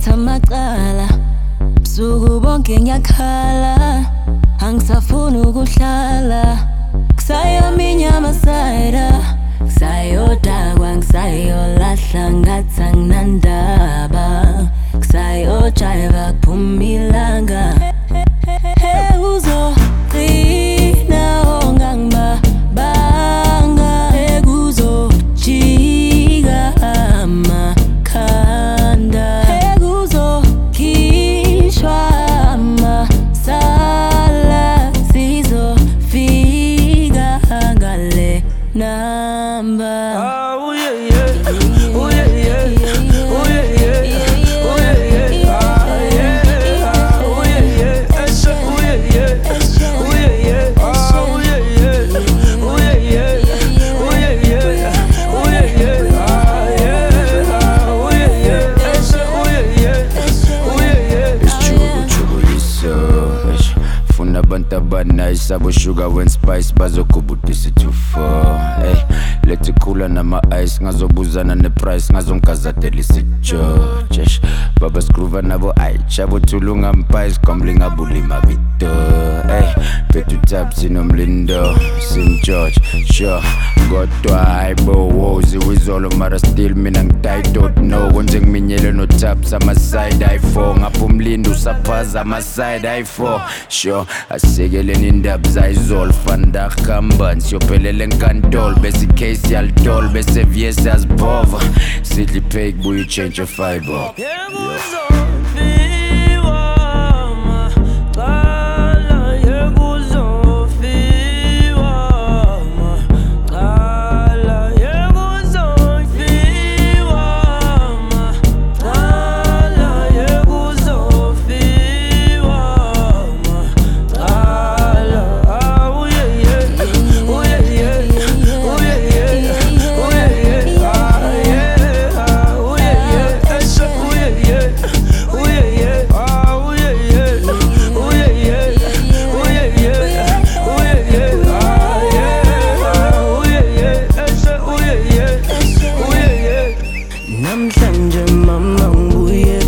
ngiphethe amacala busuku bonke ngiyakhala angisafuni ukuhlala kusayaminya amasayida kusayodakwa ngisayolahla ngathi anginandaba kusayojiva kuphuma ilanga uzogcina ongangibabanga ekuzojika amakhanda ekuzokhishwa amasala sizofika ngale number. Oh yeah yeah, oh yeah yeah, oh yeah yeah, oh yeah yeah, oh yeah yeah, oh yeah yeah, oh yeah yeah, oh yeah yeah, oh yeah yeah, oh yeah yeah, oh yeah yeah, oh yeah yeah, oh yeah yeah. Isichukuchukuliso funa abantu abanice aboshuka when spice bazokubudisa too far. Hey, let's cool nama ice ngazobuzana neprice ngazongikazatela isijojesh baba skruva nabo ayicha bothulunga mpice komblinga bulima bito. Hey, pethu taps inomlindo St George sure kodwa hayibo wozi wizolo mara still mina ngididot no konje ngiminyele no taps ama side i4 ngapha umlindo usaphaza ama side i4 sure asekeleni indaba zayizolo vandag kamban siyophelele enkantolo bese case yalidol bese vyes asbova sidli pay buy change your fiber. Namhlanje mama ngibuye